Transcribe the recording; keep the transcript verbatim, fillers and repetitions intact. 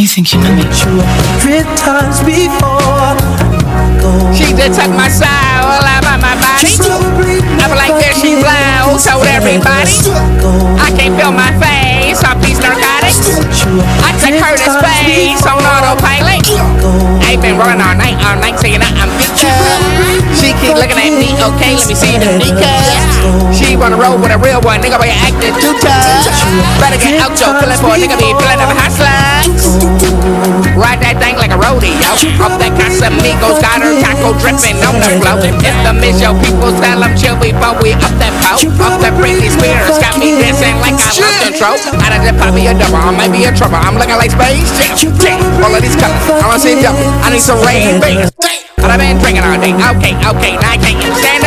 think she knows me. Hundred times before. She just took my soul out of my body. I'm like, there she blows, told everybody. I can't feel my face off these narcotics. I took her to space on autopilot. I've been running all night, all night, saying that I'm future. She keep looking at me, okay, let me see the nigga. She wanna roll with a real one, nigga, but you acting too tough. Better get out your feeling for a nigga, be feeling of a hustler. Ride that thing like a rodeo. Off that Casamigos, got her taco dripping on the floor. It's the miss, yo, people tell them chill before we up that pole. Off that Britney Spears, got me dancing like I love control. I done just pop me a double, I might be in trouble. I'm looking like space jam. All of these colors, I wanna see double. I need some rain, baby. But I've been drinking all day. Okay, okay, now I can't stand up.